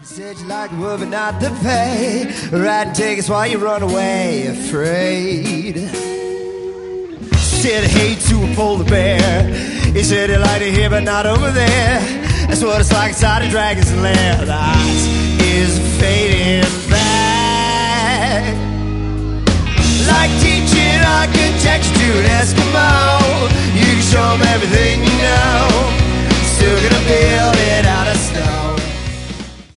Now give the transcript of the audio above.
Said you like the work but not the pay. Riding tickets while you run away, afraid. Said hey to a polar bear. He said he liked it here but not over there. That's what it's like inside a dragon's lair. The ice is fading back, like teaching architecture to an Eskimo.